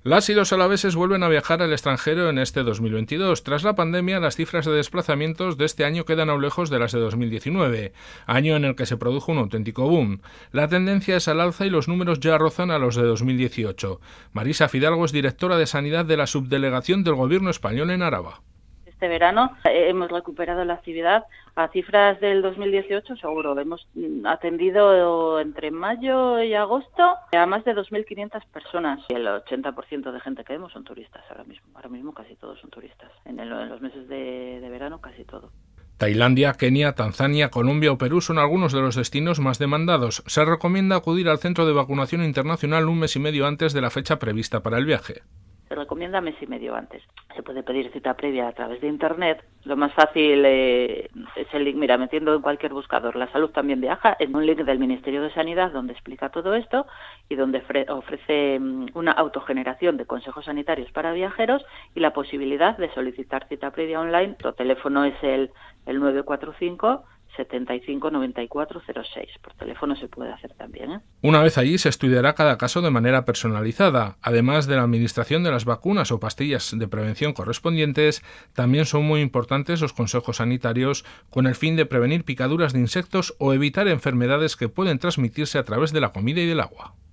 Las y los alaveses vuelven a viajar al extranjero en este 2022. Tras la pandemia, las cifras de desplazamientos de este año quedan aún lejos de las de 2019, año en el que se produjo un auténtico boom. La tendencia es al alza y los números ya rozan a los de 2018. Marisa Fidalgo es directora de Sanidad de la Subdelegación del Gobierno español en Araba. Este verano hemos recuperado la actividad a cifras del 2018 seguro. Hemos atendido entre mayo y agosto a más de 2.500 personas. Y el 80% de gente que vemos son turistas ahora mismo. Ahora mismo casi todos son turistas. En los meses de verano casi todo. Tailandia, Kenia, Tanzania, Colombia o Perú son algunos de los destinos más demandados. Se recomienda acudir al centro de vacunación internacional un mes y medio antes de la fecha prevista para el viaje. Se recomienda mes y medio antes. Se puede pedir cita previa a través de Internet. Lo más fácil es el link, metiendo en cualquier buscador La Salud también viaja, en un link del Ministerio de Sanidad donde explica todo esto y donde ofrece una autogeneración de consejos sanitarios para viajeros y la posibilidad de solicitar cita previa online. Nuestro teléfono es el 945 75 94 06. Por teléfono se puede hacer también. Una vez allí se estudiará cada caso de manera personalizada. Además de la administración de las vacunas o pastillas de prevención correspondientes, también son muy importantes los consejos sanitarios con el fin de prevenir picaduras de insectos o evitar enfermedades que pueden transmitirse a través de la comida y del agua.